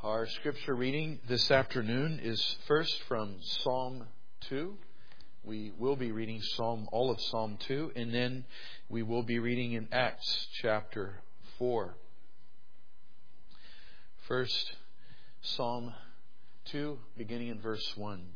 Our scripture reading this afternoon is first from Psalm 2. We will be reading all of Psalm 2, and then we will be reading in Acts chapter 4. First, Psalm 2, beginning in verse 1.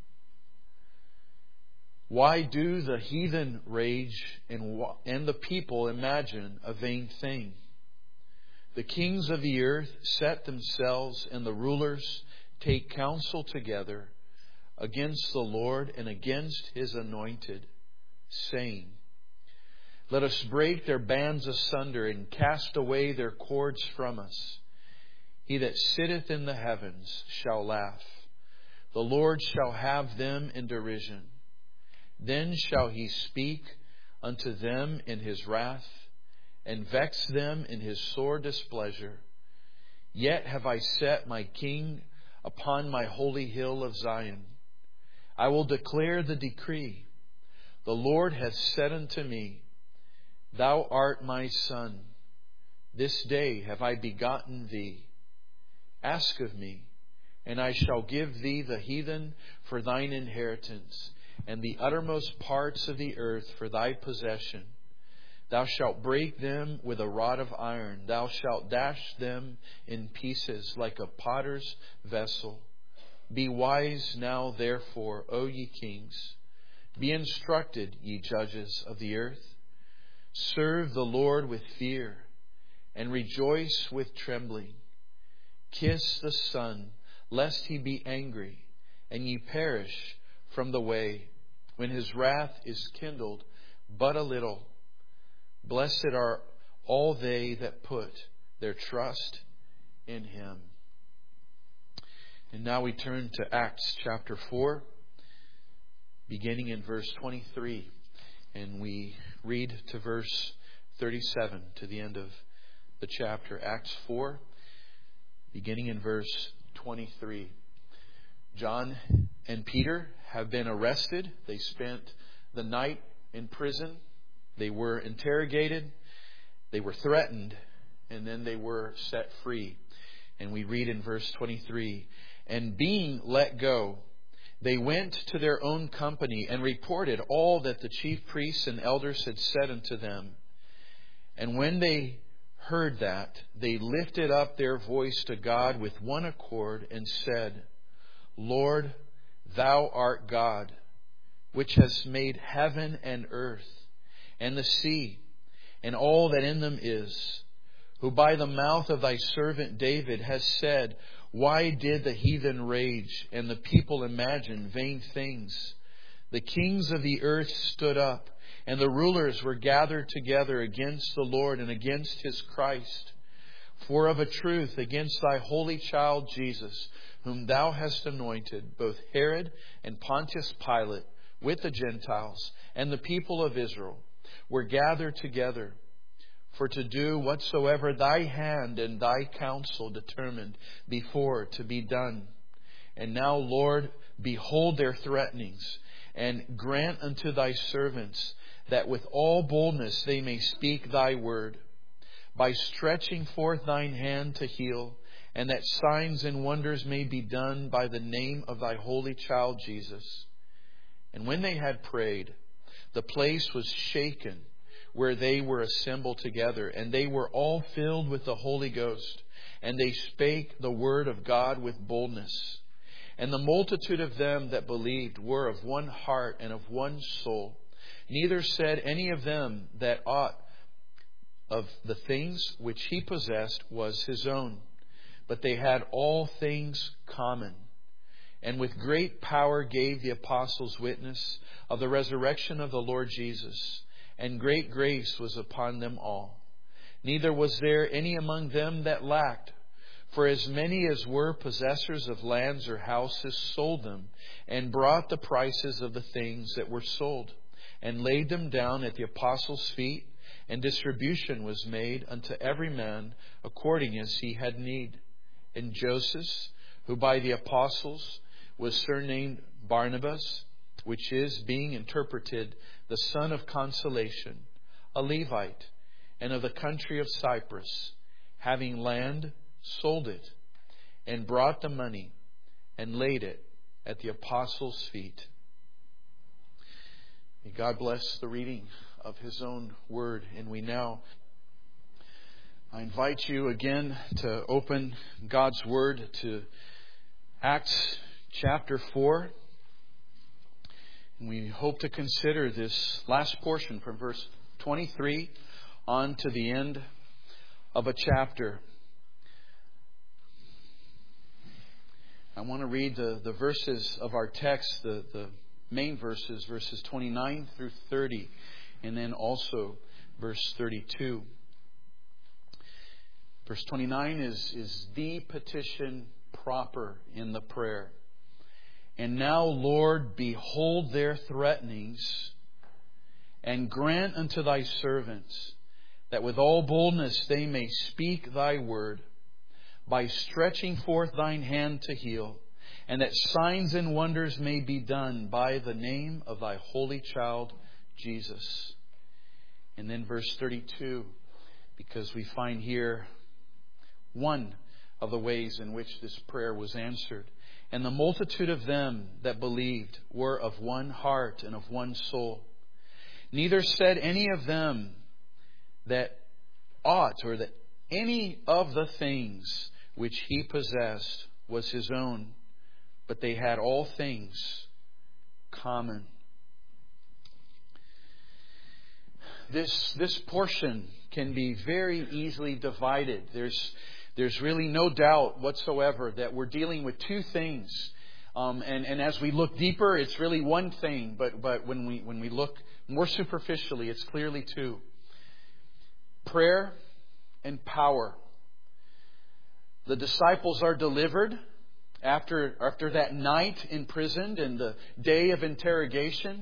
Why do the heathen rage and the people imagine a vain thing? The kings of the earth set themselves, and the rulers take counsel together against the Lord and against His anointed, saying, Let us break their bands asunder and cast away their cords from us. He that sitteth in the heavens shall laugh. The Lord shall have them in derision. Then shall He speak unto them in His wrath, and vex them in His sore displeasure. Yet have I set my King upon my holy hill of Zion. I will declare the decree. The Lord hath said unto me, Thou art my Son. This day have I begotten thee. Ask of me, and I shall give thee the heathen for thine inheritance, and the uttermost parts of the earth for thy possession. Thou shalt break them with a rod of iron. Thou shalt dash them in pieces like a potter's vessel. Be wise now, therefore, O ye kings. Be instructed, ye judges of the earth. Serve the Lord with fear, and rejoice with trembling. Kiss the Son, lest He be angry, and ye perish from the way, when His wrath is kindled but a little. Blessed are all they that put their trust in Him. And now we turn to Acts chapter 4, beginning in verse 23. And we read to verse 37 to the end of the chapter. Acts 4, beginning in verse 23. John and Peter have been arrested. They spent the night in prison. They were interrogated, they were threatened, and then they were set free. And we read in verse 23, And being let go, they went to their own company and reported all that the chief priests and elders had said unto them. And when they heard that, they lifted up their voice to God with one accord and said, Lord, Thou art God, which hast made heaven and earth, and the sea, and all that in them is, who by the mouth of thy servant David has said, Why did the heathen rage, and the people imagine vain things? The kings of the earth stood up, and the rulers were gathered together against the Lord and against His Christ. For of a truth, against thy holy child Jesus, whom thou hast anointed, both Herod and Pontius Pilate, with the Gentiles and the people of Israel, were gathered together for to do whatsoever thy hand and thy counsel determined before to be done. And now, Lord, behold their threatenings, and grant unto thy servants that with all boldness they may speak thy word, by stretching forth thine hand to heal, and that signs and wonders may be done by the name of thy holy child Jesus. And when they had prayed, the place was shaken where they were assembled together, and they were all filled with the Holy Ghost, and they spake the word of God with boldness. And the multitude of them that believed were of one heart and of one soul. Neither said any of them that aught of the things which he possessed was his own, but they had all things common. And with great power gave the apostles witness of the resurrection of the Lord Jesus, and great grace was upon them all. Neither was there any among them that lacked, for as many as were possessors of lands or houses sold them, and brought the prices of the things that were sold, and laid them down at the apostles' feet, and distribution was made unto every man according as he had need. And Joseph, who by the apostles was surnamed Barnabas, which is, being interpreted, the son of consolation, a Levite, and of the country of Cyprus, having land, sold it, and brought the money and laid it at the apostles' feet. May God bless the reading of His own word. And I invite you again to open God's word to Acts chapter 4. And we hope to consider this last portion from verse 23 on to the end of a chapter. I want to read the verses of our text, the main verses, verses 29 through 30, and then also verse 32. Verse 29 is the petition proper in the prayer. And now, Lord, behold their threatenings, and grant unto Thy servants that with all boldness they may speak Thy word, by stretching forth Thine hand to heal, and that signs and wonders may be done by the name of Thy holy child, Jesus. And then verse 32, because we find here one of the ways in which this prayer was answered. And the multitude of them that believed were of one heart and of one soul. Neither said any of them that aught, or that any of the things which he possessed was his own, but they had all things common. This portion can be very easily divided. There's really no doubt whatsoever that we're dealing with two things. And as we look deeper, it's really one thing. But when we look more superficially, it's clearly two. Prayer and power. The disciples are delivered after that night imprisoned and the day of interrogation.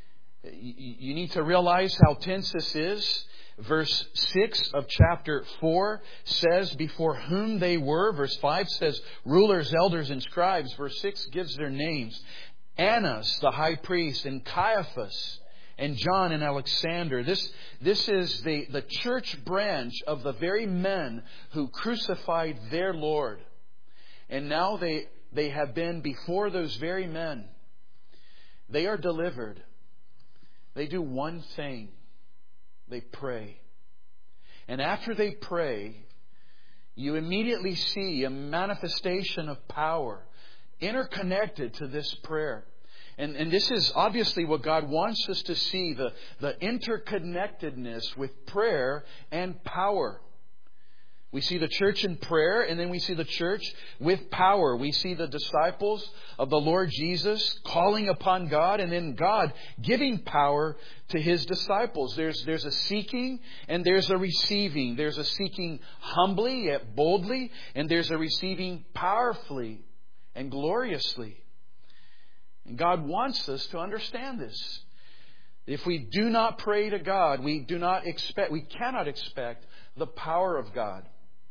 You need to realize how tense this is. Verse 6 of chapter 4 says before whom they were. Verse 5 says rulers, elders, and scribes. Verse 6 gives their names. Annas, the high priest, and Caiaphas, and John and Alexander. This is the church branch of the very men who crucified their Lord. And now they have been before those very men. They are delivered. They do one thing. They pray. And after they pray, you immediately see a manifestation of power interconnected to this prayer. And this is obviously what God wants us to see, the interconnectedness with prayer and power. We see the church in prayer, and then we see the church with power. We see the disciples of the Lord Jesus calling upon God, and then God giving power to His disciples. There's a seeking and there's a receiving. There's a seeking humbly yet boldly, and there's a receiving powerfully and gloriously. And God wants us to understand this. If we do not pray to God, we cannot expect the power of God.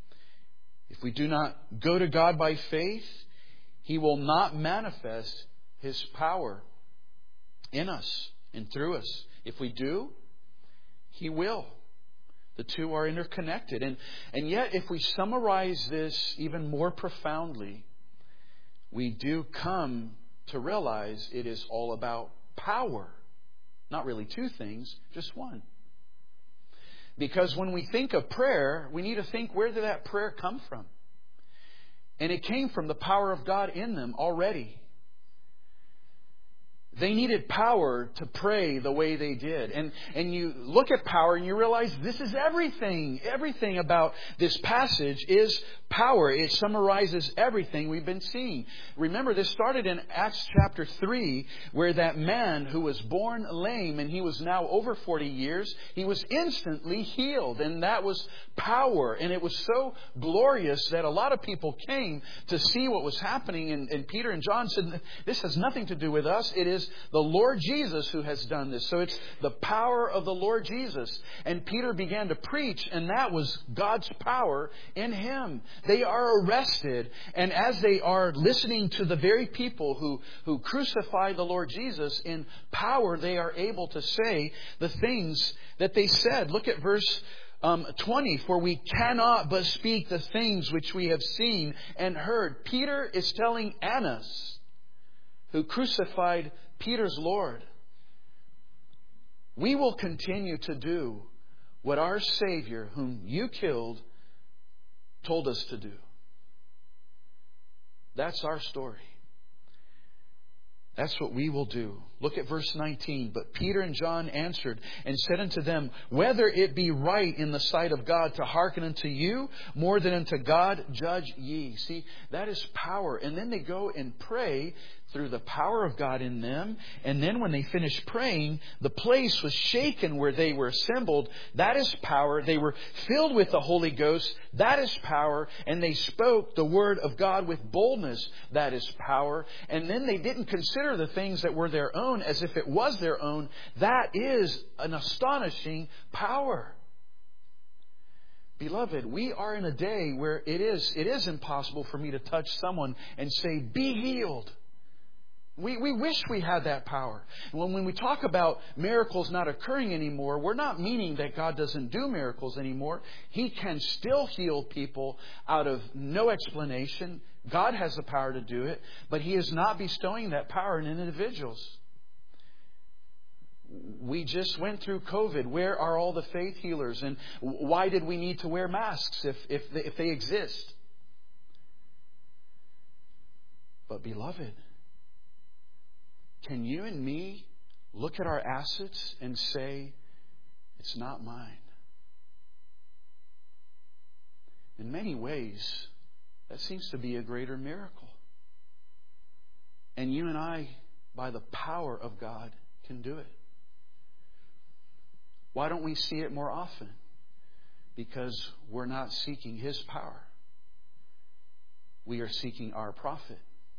If we do not go to God by faith, He will not manifest His power in us and through us. If we do, He will. The two are interconnected. And yet, if we summarize this even more profoundly, we do come to realize it is all about power. Not really two things, just one. Because when we think of prayer, we need to think, where did that prayer come from? And it came from the power of God in them already. They needed power to pray the way they did. And you look at power and you realize this is everything. Everything about this passage is power. It summarizes everything we've been seeing. Remember, this started in Acts chapter 3, where that man who was born lame and he was now over 40 years, he was instantly healed. And that was power. And it was so glorious that a lot of people came to see what was happening. And Peter and John said, this has nothing to do with us. It is the Lord Jesus who has done this. So it's the power of the Lord Jesus. And Peter began to preach, and that was God's power in Him. They are arrested, and as they are listening to the very people who crucified the Lord Jesus in power, they are able to say the things that they said. Look at verse 20, for we cannot but speak the things which we have seen and heard. Peter is telling Annas, who crucified Peter's Lord, we will continue to do what our Savior, whom you killed, told us to do. That's our story. That's what we will do. Look at verse 19. But Peter and John answered and said unto them, whether it be right in the sight of God to hearken unto you more than unto God, judge ye. See, that is power. And then they go and pray through the power of God in them. And then when they finished praying, the place was shaken where they were assembled. That is power. They were filled with the Holy Ghost. That is power. And they spoke the word of God with boldness. That is power. And then they didn't consider the things that were their own as if it was their own. That is an astonishing power. Beloved, we are in a day where it is impossible for me to touch someone and say, be healed. We wish we had that power. When we talk about miracles not occurring anymore, we're not meaning that God doesn't do miracles anymore. He can still heal people out of no explanation. God has the power to do it, but He is not bestowing that power in individuals. We just went through COVID. Where are all the faith healers? And why did we need to wear masks if they exist? But beloved, can you and me look at our assets and say, it's not mine? In many ways, that seems to be a greater miracle. And you and I, by the power of God, can do it. Why don't we see it more often? Because we're not seeking His power. We are seeking our profit.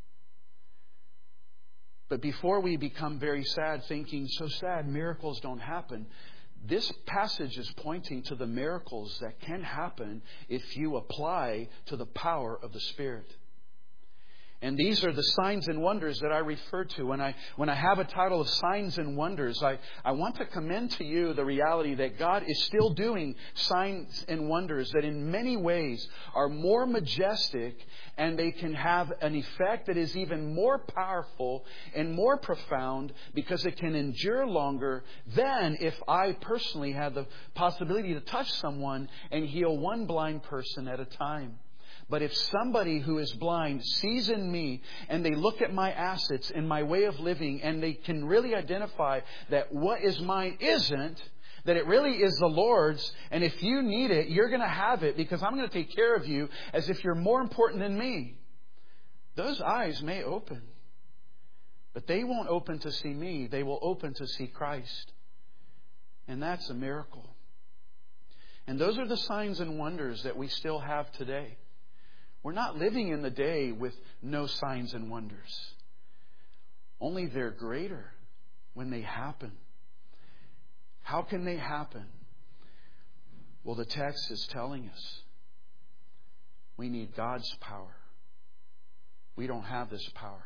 But before we become very sad, thinking, so sad, miracles don't happen, this passage is pointing to the miracles that can happen if you apply to the power of the Spirit. And these are the signs and wonders that I refer to. When I have a title of signs and wonders, I want to commend to you the reality that God is still doing signs and wonders that in many ways are more majestic, and they can have an effect that is even more powerful and more profound because it can endure longer than if I personally had the possibility to touch someone and heal one blind person at a time. But if somebody who is blind sees in me and they look at my assets and my way of living and they can really identify that what is mine isn't, that it really is the Lord's, and if you need it, you're going to have it because I'm going to take care of you as if you're more important than me. Those eyes may open, but they won't open to see me. They will open to see Christ. And that's a miracle. And those are the signs and wonders that we still have today. We're not living in the day with no signs and wonders. Only they're greater when they happen. How can they happen? Well, the text is telling us we need God's power. We don't have this power.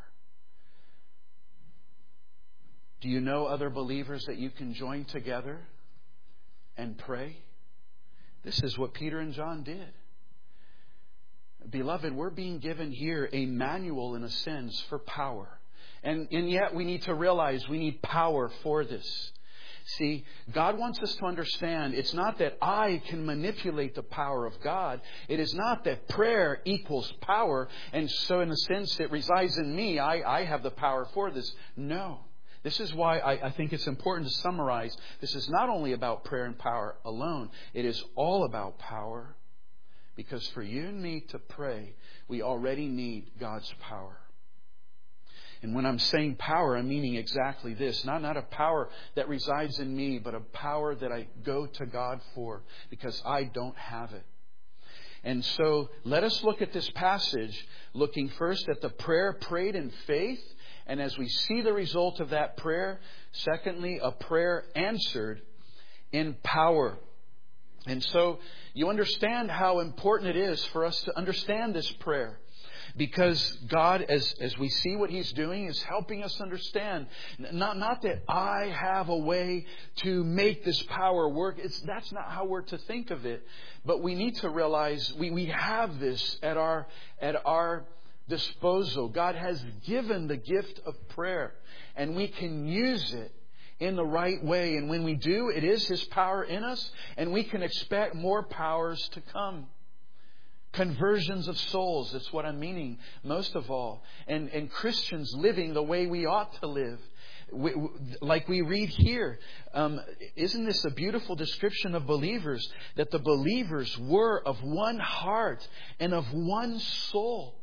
Do you know other believers that you can join together and pray? This is what Peter and John did. Beloved, we're being given here a manual, in a sense, for power. And yet we need to realize we need power for this. See, God wants us to understand it's not that I can manipulate the power of God. It is not that prayer equals power, and so in a sense it resides in me. I have the power for this. No. This is why I think it's important to summarize. This is not only about prayer and power alone. It is all about power. Because for you and me to pray, we already need God's power. And when I'm saying power, I'm meaning exactly this. Not a power that resides in me, but a power that I go to God for because I don't have it. And so let us look at this passage, looking first at the prayer prayed in faith. And as we see the result of that prayer, secondly, a prayer answered in power. And so you understand how important it is for us to understand this prayer. because God, as we see what He's doing, is helping us understand. Not that I have a way to make this power work. That's not how we're to think of it. But we need to realize we have this at our disposal. God has given the gift of prayer, and we can use it in the right way. And when we do, it is His power in us, and we can expect more powers to come. Conversions of souls, that's what I'm meaning most of all. And Christians living the way we ought to live. Like we read here, isn't this a beautiful description of believers? That the believers were of one heart and of one soul.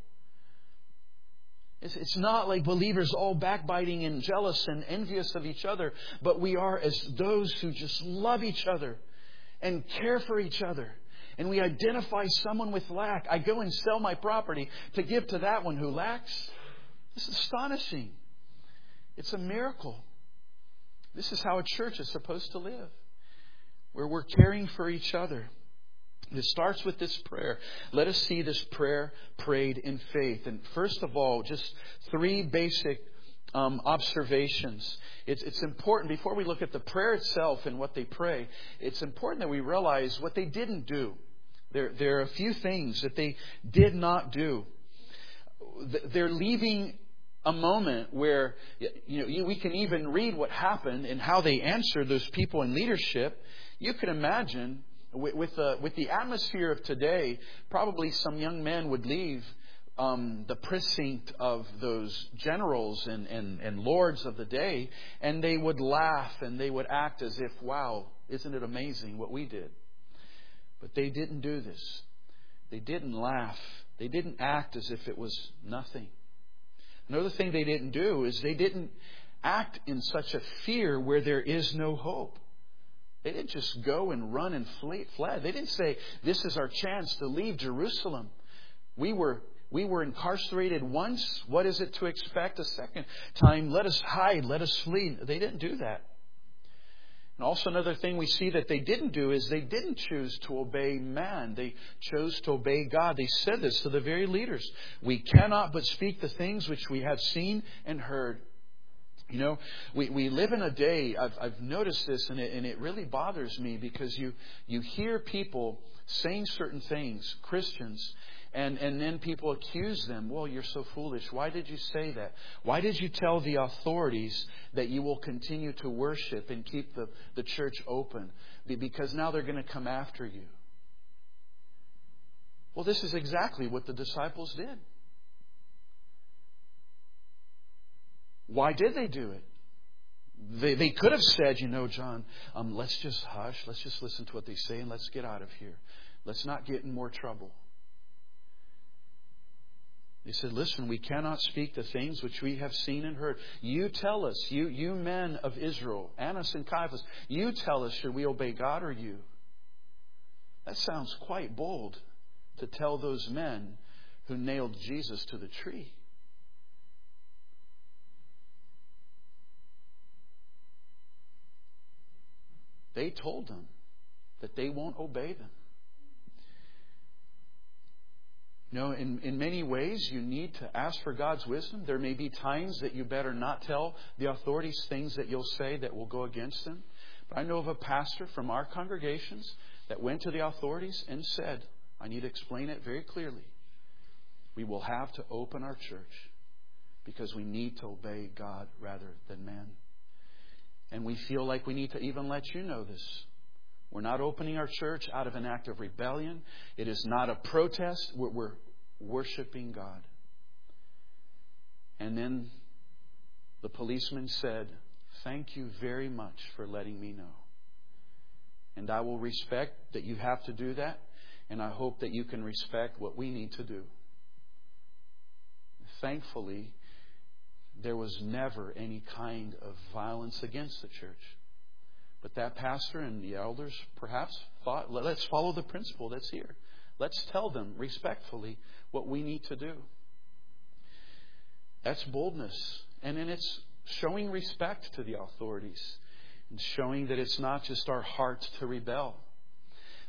It's not like believers all backbiting and jealous and envious of each other, but we are as those who just love each other and care for each other. And we identify someone with lack. I go and sell my property to give to that one who lacks. This is astonishing. It's a miracle. This is how a church is supposed to live, where we're caring for each other. It starts with this prayer. Let us see this prayer prayed in faith. And first of all, just 3 basic observations. It's important, before we look at the prayer itself and what they pray, it's important that we realize what they didn't do. There are a few things that they did not do. They're leaving a moment where we can even read what happened and how they answered those people in leadership. You can imagine with the atmosphere of today, probably some young men would leave the precinct of those generals and lords of the day, and they would laugh and they would act as if, wow, isn't it amazing what we did? But they didn't do this. They didn't laugh. They didn't act as if it was nothing. Another thing they didn't do is they didn't act in such a fear where there is no hope. They didn't just go and run and fled. They didn't say, this is our chance to leave Jerusalem. We were incarcerated once. What is it to expect a second time? Let us hide. Let us flee. They didn't do that. And also another thing we see that they didn't do is they didn't choose to obey man. They chose to obey God. They said this to the very leaders. We cannot but speak the things which we have seen and heard. We live in a day, I've noticed this, and it really bothers me, because you hear people saying certain things, Christians, and then people accuse them. Well, you're so foolish. Why did you say that? Why did you tell the authorities that you will continue to worship and keep the church open? Because now they're going to come after you. Well, this is exactly what the disciples did. Why did they do it? They could have said, John, let's just hush. Let's just listen to what they say and let's get out of here. Let's not get in more trouble. They said, listen, we cannot speak the things which we have seen and heard. You tell us, you men of Israel, Annas and Caiaphas, you tell us, should we obey God or you? That sounds quite bold to tell those men who nailed Jesus to the tree. They told them that they won't obey them. In many ways, you need to ask for God's wisdom. There may be times that you better not tell the authorities things that you'll say that will go against them. But I know of a pastor from our congregations that went to the authorities and said, I need to explain it very clearly. We will have to open our church because we need to obey God rather than man. And we feel like we need to even let you know this. We're not opening our church out of an act of rebellion. It is not a protest. We're worshiping God. And then the policeman said, thank you very much for letting me know. And I will respect that you have to do that. And I hope that you can respect what we need to do. Thankfully, there was never any kind of violence against the church. But that pastor and the elders perhaps thought, let's follow the principle that's here. Let's tell them respectfully what we need to do. That's boldness. And then it's showing respect to the authorities and showing that it's not just our heart to rebel.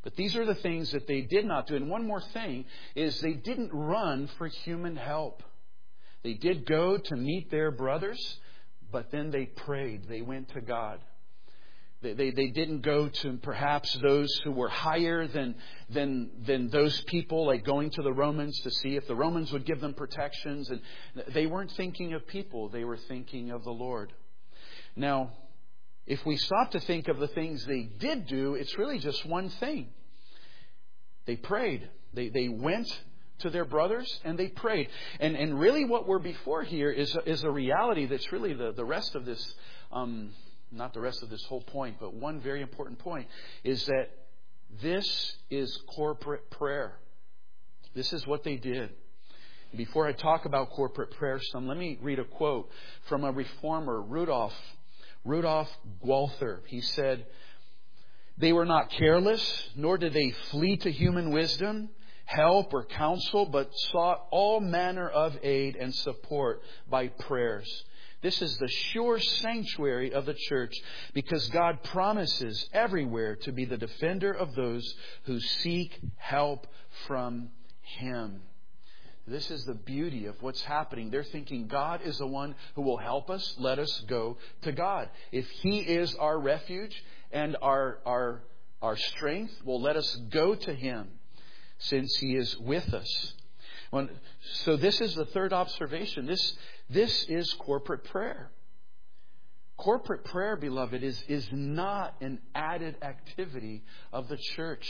But these are the things that they did not do. And one more thing is they didn't run for human help. They did go to meet their brothers, but then they prayed. They went to God. They didn't go to perhaps those who were higher than those people, like going to the Romans to see if the Romans would give them protections. And they weren't thinking of people. They were thinking of the Lord. Now, if we stop to think of the things they did do, it's really just one thing. They prayed. They went to their brothers and they prayed. And really what we're before here is a reality that's really the rest of this, not the rest of this whole point, but one very important point is that this is corporate prayer. This is what they did. Before I talk about corporate prayer some, let me read a quote from a reformer, Rudolf Gualther. He said, "They were not careless, nor did they flee to human wisdom, help, or counsel, but sought all manner of aid and support by prayers. This is the sure sanctuary of the church, because God promises everywhere to be the defender of those who seek help from Him." This is the beauty of what's happening. They're thinking God is the one who will help us. Let us go to God. If He is our refuge and our strength, well, let us go to Him since He is with us. So this is the third observation. This is corporate prayer. Corporate prayer, beloved, is not an added activity of the church.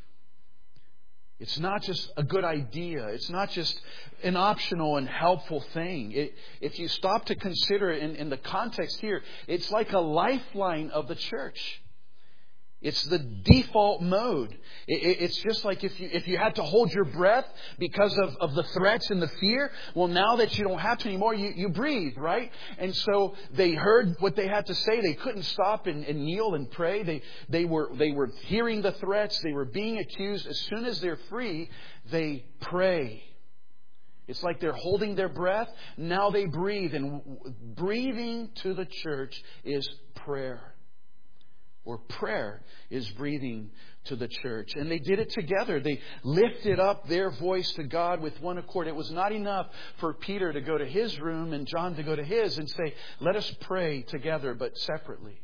It's not just a good idea. It's not just an optional and helpful thing. If you stop to consider it in the context here, it's like a lifeline of the church. It's the default mode. It's just like if you had to hold your breath because of the threats and the fear. Well, now that you don't have to anymore, you breathe, right? And so they heard what they had to say. They couldn't stop and kneel and pray. They were hearing the threats. They were being accused. As soon as they're free, they pray. It's like they're holding their breath. Now they breathe. And breathing to the church is prayer. Or prayer is breathing to the church. And they did it together. They lifted up their voice to God with one accord. It was not enough for Peter to go to his room and John to go to his and say, "Let us pray together," but separately.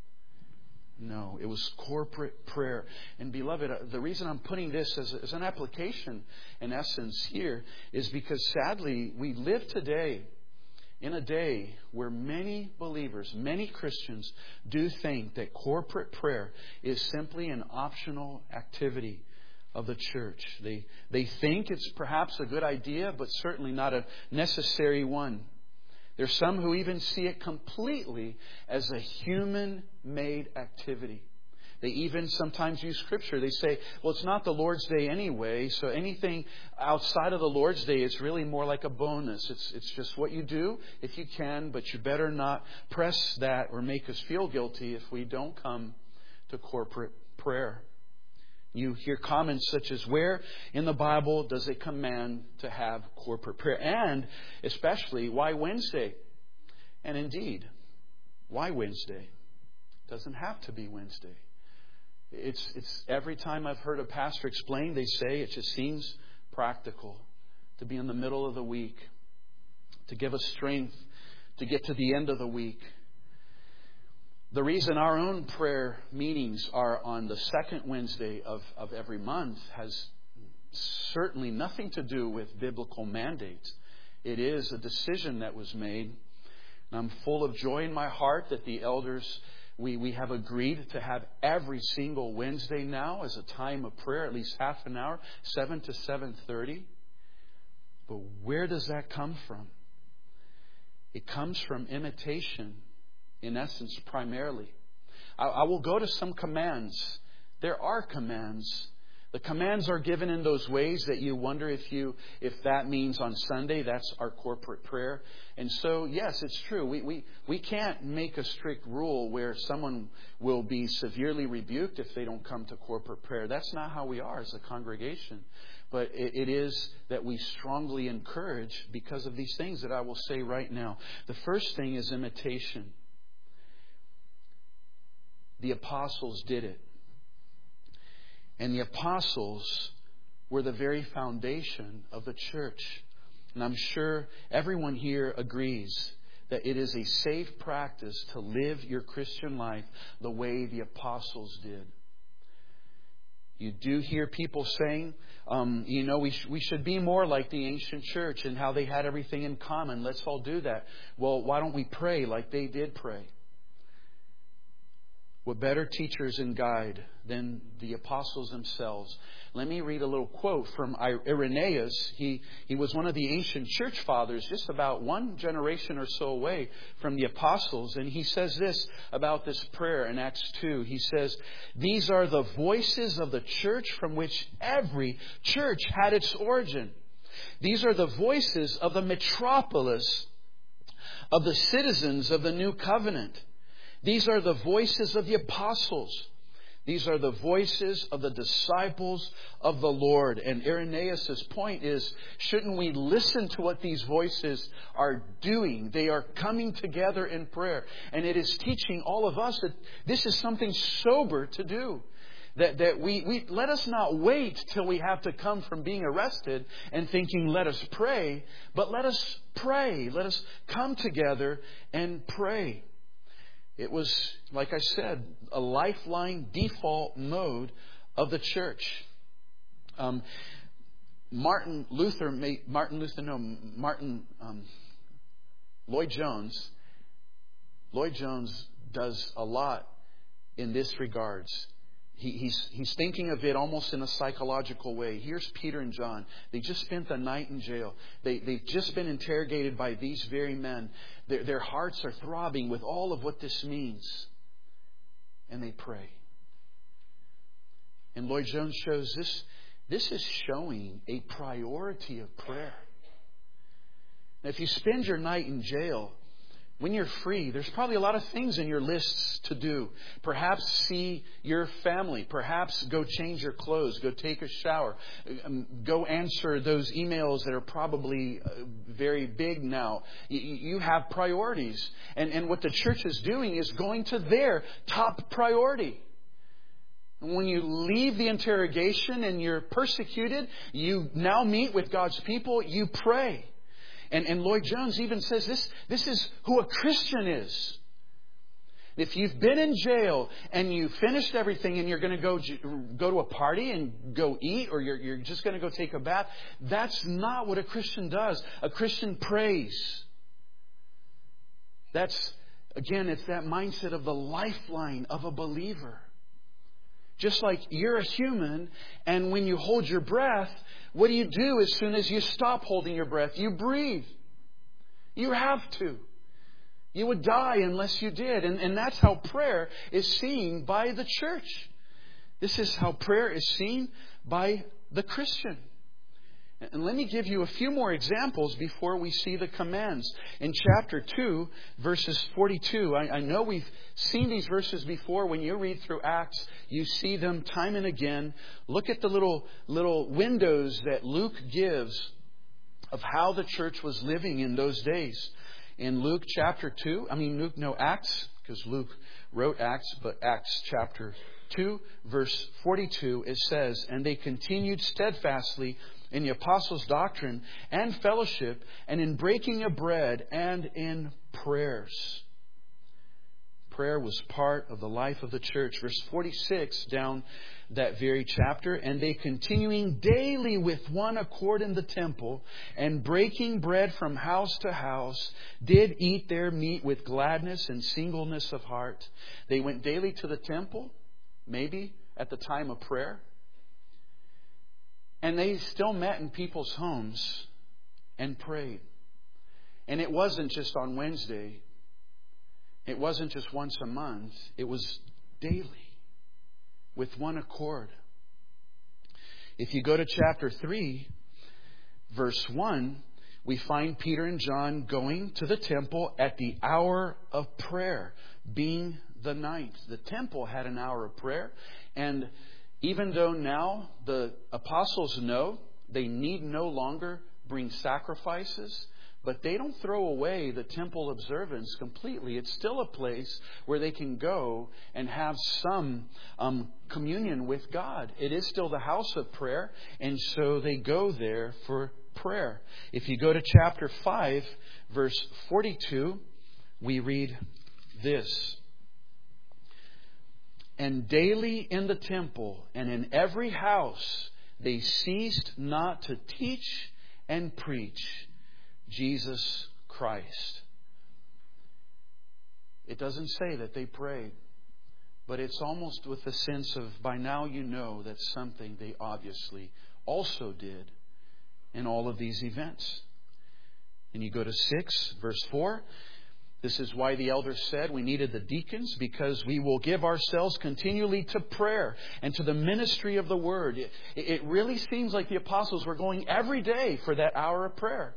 No, it was corporate prayer. And beloved, the reason I'm putting this as an application, in essence, here, is because sadly, we live today in a day where many believers, many Christians do think that corporate prayer is simply an optional activity of the church. They think it's perhaps a good idea, but certainly not a necessary one. There's some who even see it completely as a human-made activity. They even sometimes use Scripture. They say, well, it's not the Lord's Day anyway, so anything outside of the Lord's Day is really more like a bonus. It's just what you do if you can, but you better not press that or make us feel guilty if we don't come to corporate prayer. You hear comments such as, where in the Bible does it command to have corporate prayer? And especially, why Wednesday? And indeed, why Wednesday? It doesn't have to be Wednesday. It's every time I've heard a pastor explain, they say it just seems practical to be in the middle of the week, to give us strength to get to the end of the week. The reason our own prayer meetings are on the second Wednesday of every month has certainly nothing to do with biblical mandates. It is a decision that was made. And I'm full of joy in my heart that the elders, we have agreed to have every single Wednesday now as a time of prayer, at least half an hour, 7 to 7:30. But where does that come from? It comes from imitation, in essence, primarily. I will go to some commands. There are commands. The commands are given in those ways that you wonder if that means on Sunday that's our corporate prayer. And so, yes, it's true. We can't make a strict rule where someone will be severely rebuked if they don't come to corporate prayer. That's not how we are as a congregation. But it is that we strongly encourage because of these things that I will say right now. The first thing is imitation. The apostles did it. And the apostles were the very foundation of the church. And I'm sure everyone here agrees that it is a safe practice to live your Christian life the way the apostles did. You do hear people saying, we should be more like the ancient church and how they had everything in common. Let's all do that. Well, why don't we pray like they did pray? What better teachers and guide than the apostles themselves? Let me read a little quote from Irenaeus. He was one of the ancient church fathers, just about one generation or so away from the apostles. And he says this about this prayer in Acts 2. He says, "These are the voices of the church from which every church had its origin. These are the voices of the metropolis, of the citizens of the new covenant. These are the voices of the apostles. These are the voices of the disciples of the Lord." And Irenaeus' point is, shouldn't we listen to what these voices are doing? They are coming together in prayer. And it is teaching all of us that this is something sober to do. That we let us not wait till we have to come from being arrested and thinking, let us pray. But let us pray. Let us come together and pray. It was, like I said, a lifeline default mode of the church. Lloyd Jones. Lloyd Jones does a lot in this regards. He's thinking of it almost in a psychological way. Here's Peter and John. They just spent the night in jail. They've just been interrogated by these very men. Their hearts are throbbing with all of what this means. And they pray. And Lloyd Jones shows this is showing a priority of prayer. Now, if you spend your night in jail, when you're free, there's probably a lot of things in your lists to do. Perhaps see your family. Perhaps go change your clothes. Go take a shower. Go answer those emails that are probably very big now. You have priorities. And what the church is doing is going to their top priority. When you leave the interrogation and you're persecuted, you now meet with God's people. You pray. And Lloyd Jones even says this is who a Christian is. If you've been in jail and you finished everything and you're going to go to a party and go eat, or you're just going to go take a bath, that's not what a Christian does. A Christian prays. It's that mindset of the lifeline of a believer. Just like you're a human, and when you hold your breath, what do you do as soon as you stop holding your breath? You breathe. You have to. You would die unless you did. And that's how prayer is seen by the church. This is how prayer is seen by the Christian. And let me give you a few more examples before we see the commands. In chapter 2, verses 42, I know we've seen these verses before. When you read through Acts, you see them time and again. Look at the little windows that Luke gives of how the church was living in those days. In Luke chapter 2, Acts, because Luke wrote Acts, but Acts chapter 2, verse 42, it says, "And they continued steadfastly in the apostles' doctrine and fellowship, and in breaking of bread and in prayers." Prayer was part of the life of the church. Verse 46 down that very chapter, "And they continuing daily with one accord in the temple, and breaking bread from house to house, did eat their meat with gladness and singleness of heart." They went daily to the temple, maybe at the time of prayer. And they still met in people's homes and prayed. And it wasn't just on Wednesday. It wasn't just once a month. It was daily with one accord. If you go to chapter 3, verse 1, we find Peter and John going to the temple at the hour of prayer, being the ninth. The temple had an hour of prayer. And even though now the apostles know they need no longer bring sacrifices, But they don't throw away the temple observance completely. It's still a place where they can go and have some communion with God. It is still the house of prayer, and so they go there for prayer. If you go to chapter 5, verse 42, we read this. And daily in the temple and in every house they ceased not to teach and preach Jesus Christ. It doesn't say that they prayed, but it's almost with the sense of, by now you know that's something they obviously also did in all of these events. And you go to 6, verse 4. This is why the elders said we needed the deacons, because we will give ourselves continually to prayer and to the ministry of the Word. It really seems like the apostles were going every day for that hour of prayer.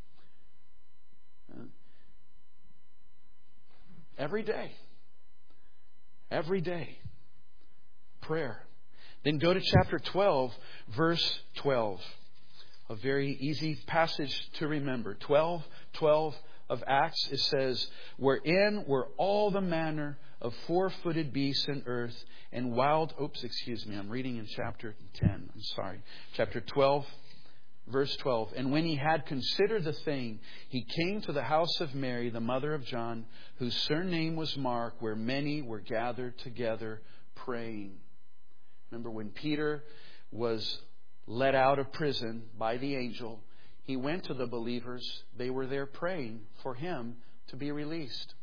Every day. Every day. Prayer. Then go to chapter 12, verse 12. A very easy passage to remember. 12 of Acts, it says, wherein were all the manner of four-footed beasts in earth and wild... I'm reading in chapter 10. Chapter 12, verse 12. And when he had considered the thing, he came to the house of Mary, the mother of John, whose surname was Mark, where many were gathered together praying. Remember when Peter was let out of prison by the angel, he went to the believers. They were there praying for him to be released.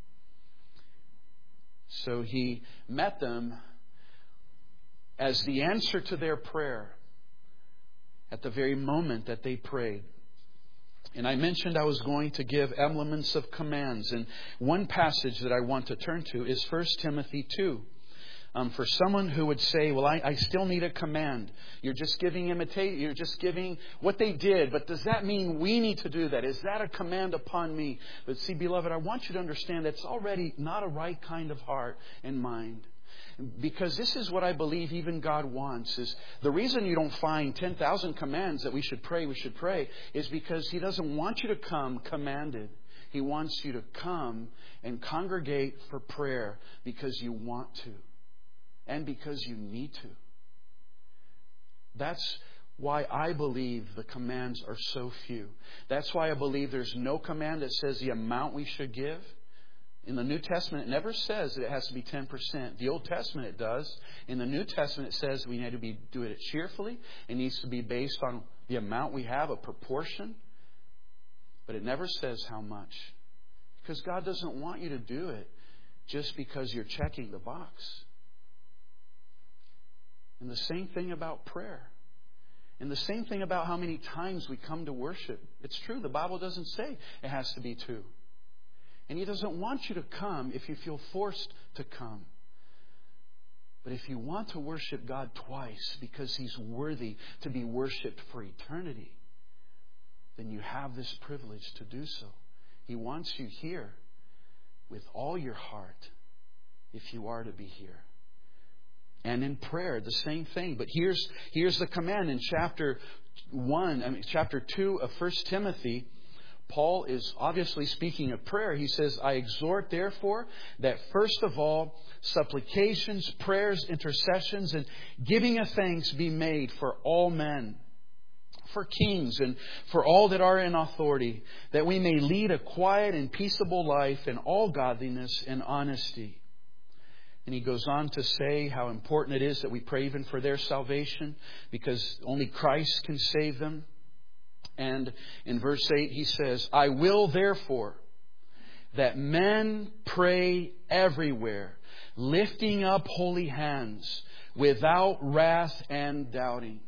So he met them as the answer to their prayer at the very moment that they prayed. And I mentioned I was going to give elements of commands. And one passage that I want to turn to is 1 Timothy 2. For someone who would say, well, I still need a command. You're just giving you're just giving what they did. But does that mean we need to do that? Is that a command upon me? But see, beloved, I want you to understand that's already not a right kind of heart and mind. Because this is what I believe even God wants. Is the reason you don't find 10,000 commands that we should pray, is because He doesn't want you to come commanded. He wants you to come and congregate for prayer because you want to. And because you need to. That's why I believe the commands are so few. That's why I believe there's no command that says the amount we should give. In the New Testament, it never says that it has to be 10%. The Old Testament, it does. In the New Testament, it says we need to do it cheerfully. It needs to be based on the amount we have, a proportion. But it never says how much. Because God doesn't want you to do it just because you're checking the box. And the same thing about prayer. And the same thing about how many times we come to worship. It's true, the Bible doesn't say it has to be 2. And He doesn't want you to come if you feel forced to come. But if you want to worship God twice because He's worthy to be worshipped for eternity, then you have this privilege to do so. He wants you here with all your heart if you are to be here. And in prayer, the same thing. But here's the command in chapter 2 of 1 Timothy. Paul is obviously speaking of prayer. He says, I exhort, therefore, that first of all, supplications, prayers, intercessions, and giving of thanks be made for all men, for kings, and for all that are in authority, that we may lead a quiet and peaceable life in all godliness and honesty. And he goes on to say how important it is that we pray even for their salvation, because only Christ can save them. And in verse 8 he says, I will therefore that men pray everywhere, lifting up holy hands, without wrath and doubting.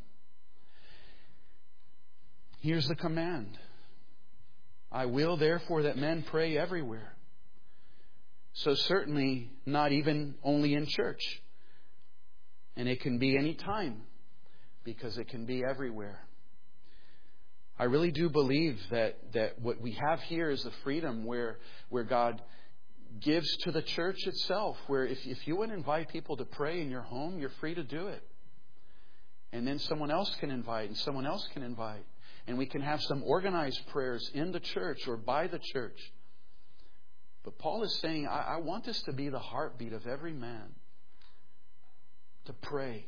Here's the command. I will therefore that men pray everywhere. So certainly not even only in church. And it can be any time, because it can be everywhere. I really do believe that what we have here is the freedom where God gives to the church itself. Where if you want to invite people to pray in your home, you're free to do it. And then someone else can invite, and someone else can invite. And we can have some organized prayers in the church or by the church. But Paul is saying, I want this to be the heartbeat of every man. To pray.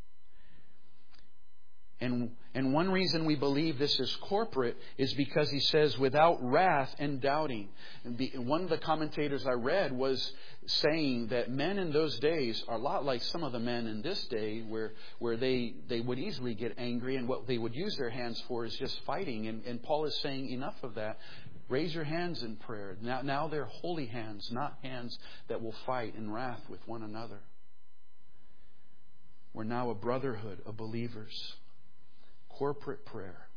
And one reason we believe this is corporate is because he says, without wrath and doubting. And one of the commentators I read was saying that men in those days are a lot like some of the men in this day where they would easily get angry, and what they would use their hands for is just fighting. And Paul is saying, enough of that. Raise your hands in prayer. Now they're holy hands, not hands that will fight in wrath with one another. We're now a brotherhood of believers. Corporate prayer.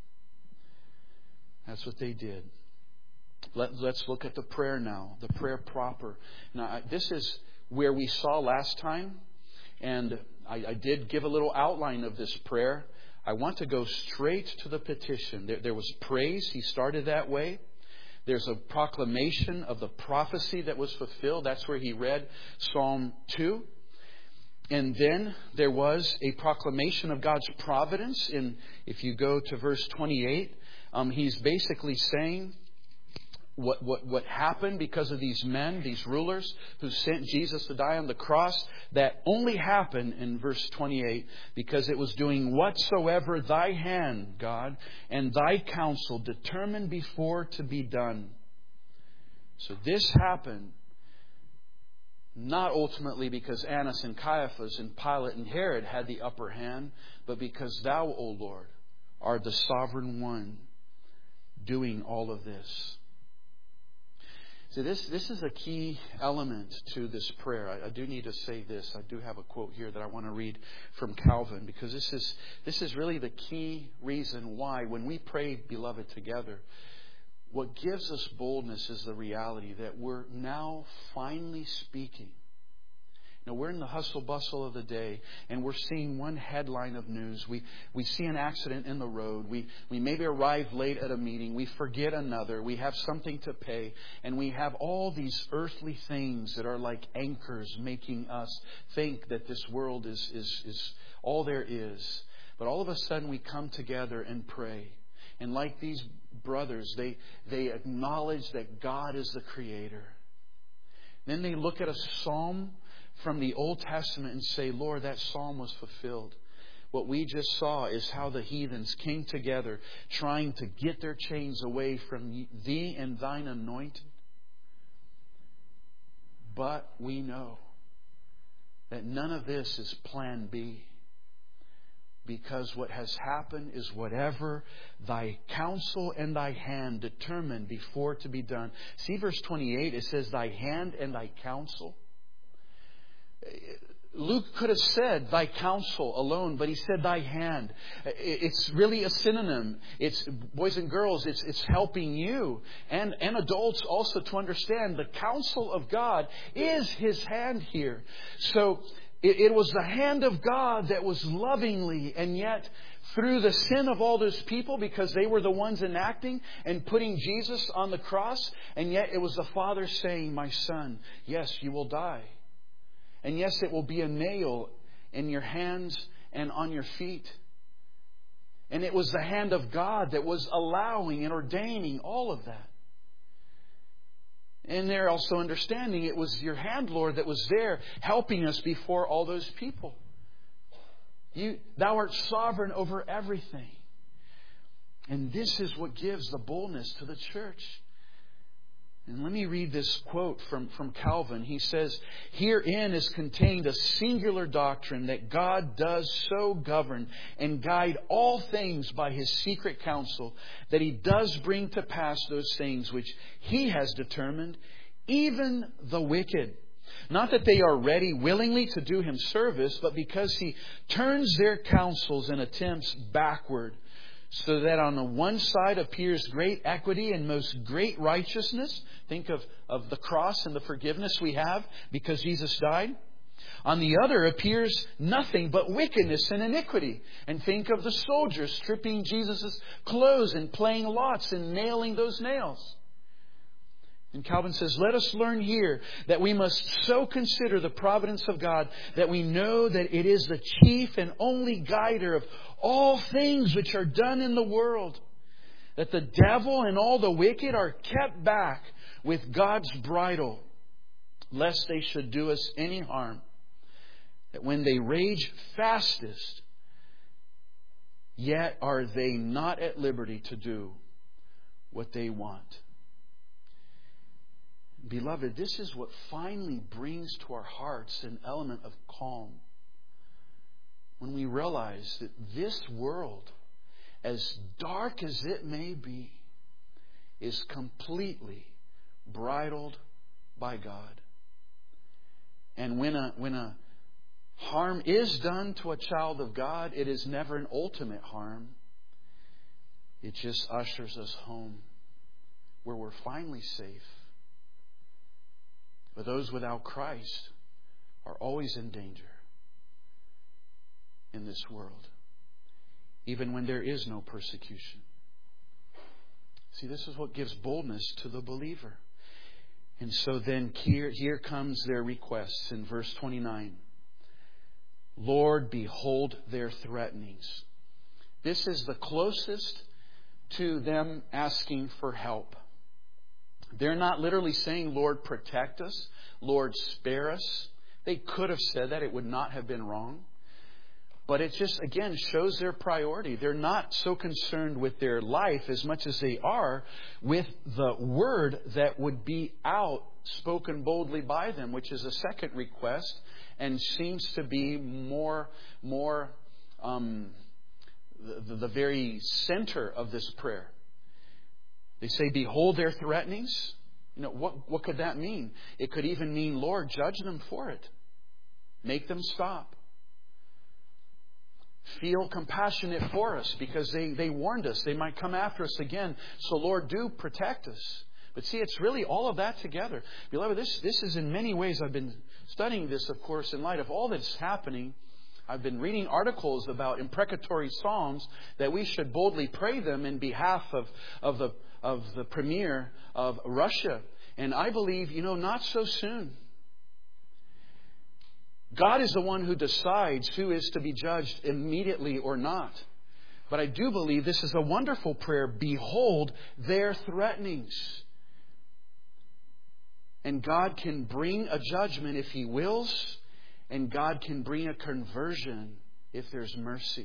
That's what they did. Let's look at the prayer now. The prayer proper. Now, this is where we saw last time. And I did give a little outline of this prayer. I want to go straight to the petition. There was praise. He started that way. There's a proclamation of the prophecy that was fulfilled. That's where he read Psalm 2. And then there was a proclamation of God's providence. If you go to verse 28, he's basically saying what happened because of these men, these rulers who sent Jesus to die on the cross. That only happened in verse 28 because it was doing whatsoever thy hand, God, and thy counsel determined before to be done. So this happened not ultimately because Annas and Caiaphas and Pilate and Herod had the upper hand, but because Thou, O Lord, are the sovereign one doing all of this. So this is a key element to this prayer. I do need to say this. I do have a quote here that I want to read from Calvin, because this is really the key reason why when we pray, beloved, together, what gives us boldness is the reality that we're now finally speaking. Now, we're in the hustle bustle of the day, and we're seeing one headline of news. We see an accident in the road. We maybe arrive late at a meeting. We forget another. We have something to pay. And we have all these earthly things that are like anchors making us think that this world is all there is. But all of a sudden we come together and pray. And like these brothers, they acknowledge that God is the Creator. Then they look at a psalm from the Old Testament and say, Lord, that psalm was fulfilled. What we just saw is how the heathens came together trying to get their chains away from Thee and Thine anointed. But we know that none of this is plan B. Because what has happened is whatever Thy counsel and Thy hand determined before to be done. See verse 28, it says Thy hand and Thy counsel. Luke could have said Thy counsel alone, but he said Thy hand. It's really a synonym. It's, boys and girls, it's helping you and adults also to understand the counsel of God is His hand here. So it was the hand of God that was lovingly, and yet through the sin of all those people, because they were the ones enacting and putting Jesus on the cross, and yet it was the Father saying, my son, yes, you will die. And yes, it will be a nail in your hands and on your feet. And it was the hand of God that was allowing and ordaining all of that. And they're also understanding it was your hand, Lord, that was there helping us before all those people. Thou art sovereign over everything. And this is what gives the boldness to the church. And let me read this quote from Calvin. He says, herein is contained a singular doctrine that God does so govern and guide all things by His secret counsel, that He does bring to pass those things which He has determined, even the wicked. Not that they are ready willingly to do Him service, but because He turns their counsels and attempts backward, so that on the one side appears great equity and most great righteousness. Think of the cross and the forgiveness we have because Jesus died. On the other appears nothing but wickedness and iniquity. And think of the soldiers stripping Jesus' clothes and playing lots and nailing those nails. And Calvin says, let us learn here that we must so consider the providence of God that we know that it is the chief and only guider of all things which are done in the world. that the devil and all the wicked are kept back with God's bridle, lest they should do us any harm. That when they rage fastest, yet are they not at liberty to do what they want. Beloved, this is what finally brings to our hearts an element of calm. When we realize that this world, as dark as it may be, is completely bridled by God. And when a harm is done to a child of God, it is never an ultimate harm. It just ushers us home where we're finally safe. But those without Christ are always in danger in this world, even when there is no persecution. See, this is what gives boldness to the believer. And so then here comes their requests in verse 29. Lord, behold their threatenings. This is the closest to them asking for help. They're not literally saying, Lord, protect us. Lord, spare us. They could have said that. It would not have been wrong. But it just, again, shows their priority. They're not so concerned with their life as much as they are with the word that would be out, spoken boldly by them, which is a second request and seems to be more the very center of this prayer. They say, behold their threatenings. You know, what could that mean? It could even mean, Lord, judge them for it. Make them stop. Feel compassionate for us because they warned us. They might come after us again. So, Lord, do protect us. But see, it's really all of that together. Beloved, this is in many ways, I've been studying this, of course, in light of all that's happening. I've been reading articles about imprecatory psalms that we should boldly pray them in behalf of the premier of Russia. And I believe, not so soon. God is the one who decides who is to be judged immediately or not. But I do believe this is a wonderful prayer. Behold their threatenings. And God can bring a judgment if He wills. And God can bring a conversion if there's mercy.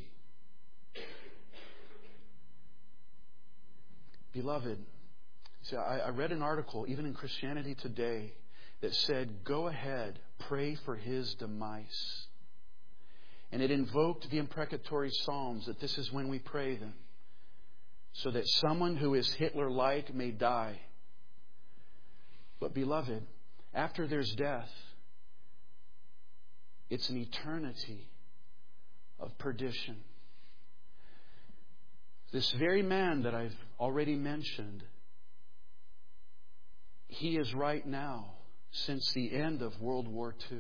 Beloved, see, I read an article, even in Christianity Today, that said, go ahead, pray for his demise. And it invoked the imprecatory psalms, that this is when we pray them, so that someone who is Hitler-like may die. But beloved, after there's death, it's an eternity of perdition. This very man that I've already mentioned, he is right now, since the end of World War II,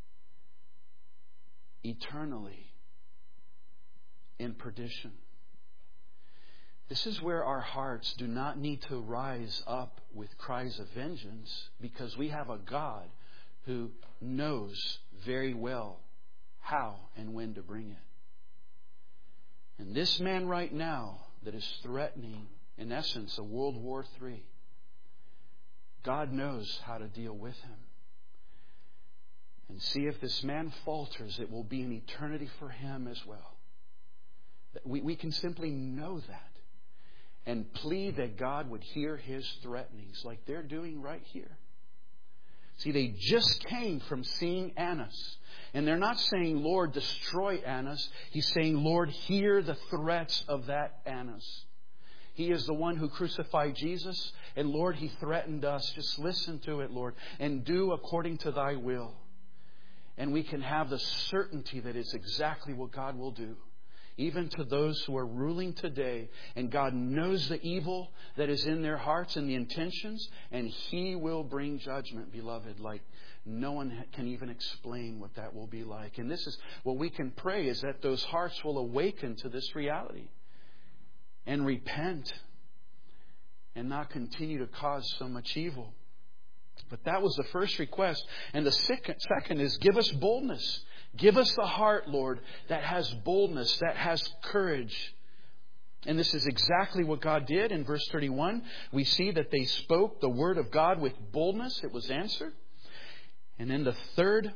eternally in perdition. This is where our hearts do not need to rise up with cries of vengeance, because we have a God who knows very well how and when to bring it. And this man right now that is threatening, in essence, a World War III, God knows how to deal with him. And see, if this man falters, it will be an eternity for him as well. We can simply know that and plead that God would hear his threatenings like they're doing right here. See, they just came from seeing Annas. And they're not saying, Lord, destroy Annas. He's saying, Lord, hear the threats of that Annas. He is the one who crucified Jesus. And Lord, He threatened us. Just listen to it, Lord, and do according to Thy will. And we can have the certainty that it's exactly what God will do. Even to those who are ruling today. And God knows the evil that is in their hearts and the intentions. And He will bring judgment, beloved, like no one can even explain what that will be like. And this is what we can pray, is that those hearts will awaken to this reality and repent and not continue to cause so much evil. But that was the first request. And the second is, give us boldness. Give us the heart, Lord, that has boldness, that has courage. And this is exactly what God did. In verse 31, we see that they spoke the word of God with boldness. It was answered. And then the third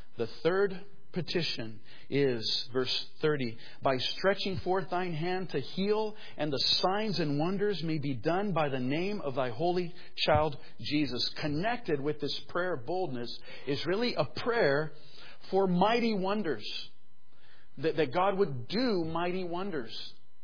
petition is, verse 30, by stretching forth thine hand to heal, and the signs and wonders may be done by the name of thy holy child Jesus. Connected with this prayer of boldness is really a prayer for mighty wonders. That God would do mighty wonders.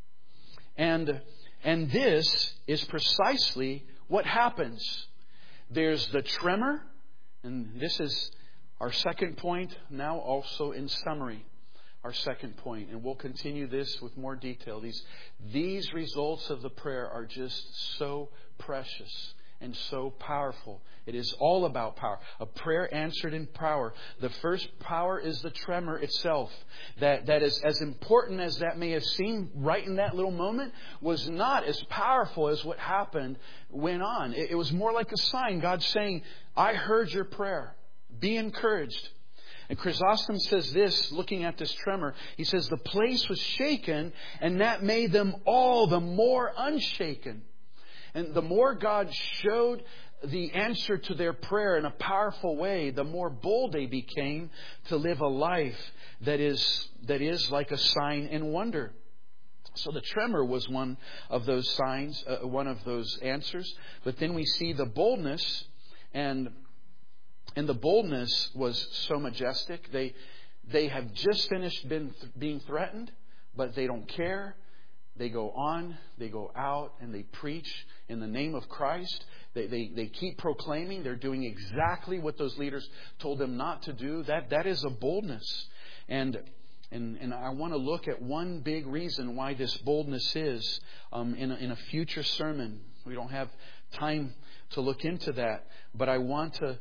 And this is precisely what happens. There's the tremor, and this is our second point, now also in summary. Our second point, and we'll continue this with more detail. These results of the prayer are just so precious and so powerful. It is all about power. A prayer answered in power. The first power is the tremor itself. That is as important as that may have seemed right in that little moment, was not as powerful as what went on. It was more like a sign. God saying, I heard your prayer. Be encouraged. And Chrysostom says this, looking at this tremor. He says, the place was shaken, and that made them all the more unshaken. And the more God showed the answer to their prayer in a powerful way, the more bold they became to live a life that is like a sign and wonder. So the tremor was one of those signs, one of those answers. But then we see the boldness, and the boldness was so majestic. They have just finished being threatened, but they don't care. They go on, they go out, and they preach in the name of Christ. They keep proclaiming. They're doing exactly what those leaders told them not to do. That is a boldness. And I want to look at one big reason why this boldness is in a future sermon. We don't have time to look into that. But I want to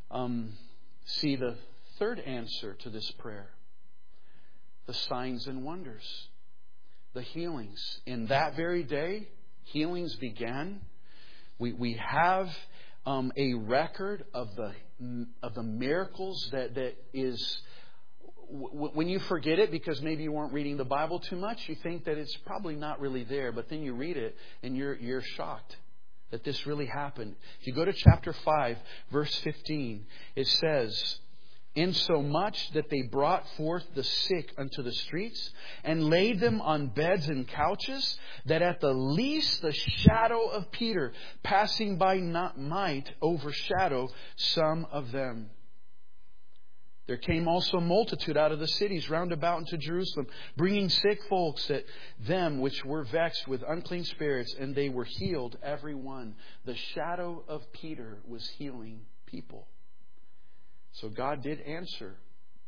see the third answer to this prayer. The signs and wonders. The healings. In that very day, healings began. We have a record of the miracles that is. When you forget it because maybe you weren't reading the Bible too much, you think that it's probably not really there. But then you read it and you're shocked that this really happened. If you go to chapter 5, verse 15, it says, insomuch that they brought forth the sick unto the streets, and laid them on beds and couches, that at the least the shadow of Peter passing by might overshadow some of them. There came also a multitude out of the cities round about into Jerusalem, bringing sick folks at them which were vexed with unclean spirits, and they were healed every one. The shadow of Peter was healing people. So God did answer.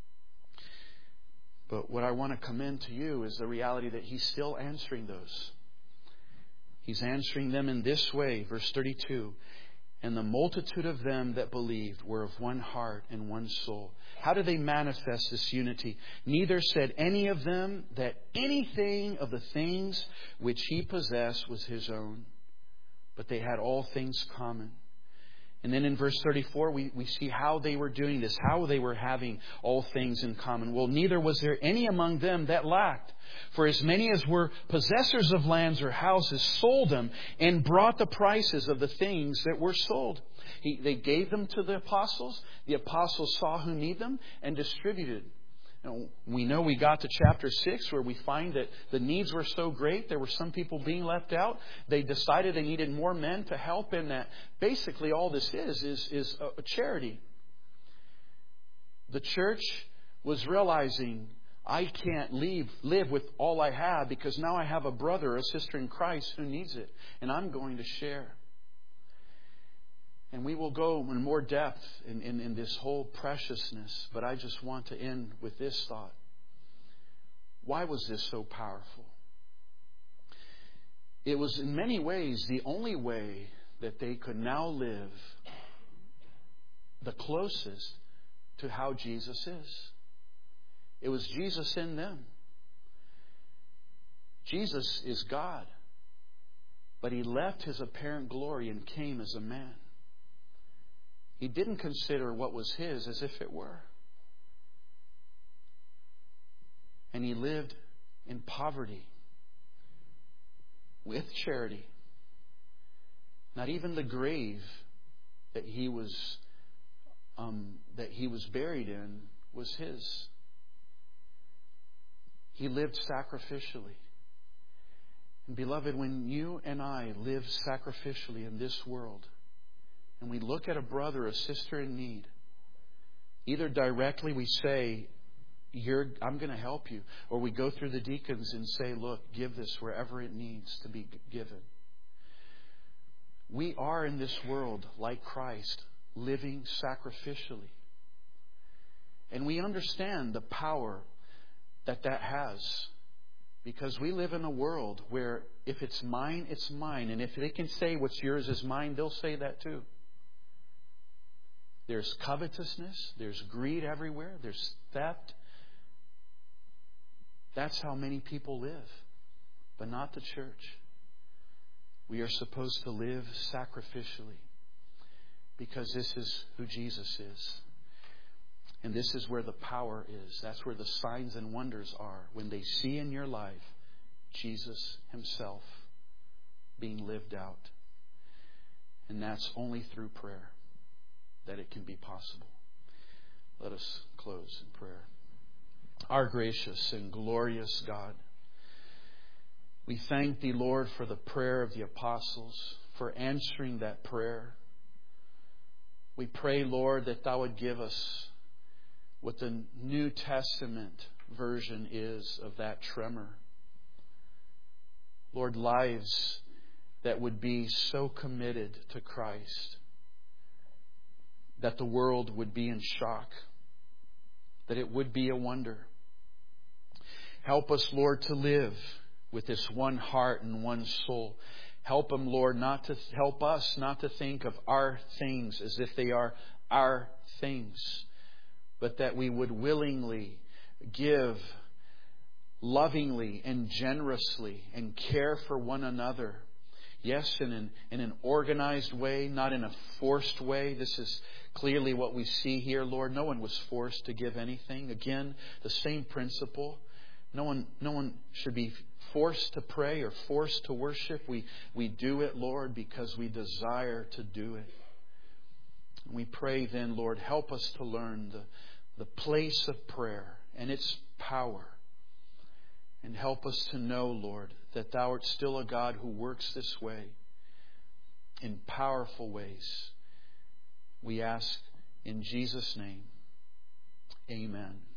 But what I want to commend to you is the reality that He's still answering those. He's answering them in this way, verse 32. And the multitude of them that believed were of one heart and one soul. How do they manifest this unity? Neither said any of them that anything of the things which he possessed was his own, but they had all things common. And then in verse 34, we see how they were doing this, how they were having all things in common. Well, neither was there any among them that lacked. For as many as were possessors of lands or houses sold them and brought the prices of the things that were sold. They gave them to the apostles. The apostles saw who need them and distributed. We know we got to chapter 6 where we find that the needs were so great, there were some people being left out. They decided they needed more men to help in that. Basically all this is a charity. The church was realizing, I can't live with all I have because now I have a brother or a sister in Christ who needs it. And I'm going to share. And we will go in more depth in this whole preciousness. But I just want to end with this thought. Why was this so powerful? It was in many ways the only way that they could now live the closest to how Jesus is. It was Jesus in them. Jesus is God. But He left His apparent glory and came as a man. He didn't consider what was His as if it were. And He lived in poverty. with charity. Not even the grave that he was buried in was his. He lived sacrificially. And beloved, when you and I live sacrificially in this world, and we look at a brother or a sister in need, either directly we say, I'm going to help you, or we go through the deacons and say, look, give this wherever it needs to be given. We are in this world like Christ, living sacrificially. And we understand the power that has. Because we live in a world where if it's mine, it's mine. And if they can say what's yours is mine, they'll say that too. There's covetousness. There's greed everywhere. There's theft. That's how many people live. But not the church. We are supposed to live sacrificially. Because this is who Jesus is. And this is where the power is. That's where the signs and wonders are. When they see in your life Jesus Himself being lived out. And that's only through prayer that it can be possible. Let us close in prayer. Our gracious and glorious God, we thank Thee, Lord, for the prayer of the apostles, for answering that prayer. We pray, Lord, that Thou would give us what the New Testament version is of that tremor. Lord, lives that would be so committed to Christ that the world would be in shock, that it would be a wonder. Help us, Lord, to live with this one heart and one soul. Help them, Lord, help us not to think of our things as if they are our things, but that we would willingly give lovingly and generously and care for one another. Yes, in an organized way, not in a forced way. This is clearly what we see here, Lord. No one was forced to give anything. Again, the same principle. No one should be forced to pray or forced to worship. We do it, Lord, because we desire to do it. We pray then, Lord, help us to learn the place of prayer and its power. And help us to know, Lord, that Thou art still a God who works this way in powerful ways. We ask in Jesus' name, amen.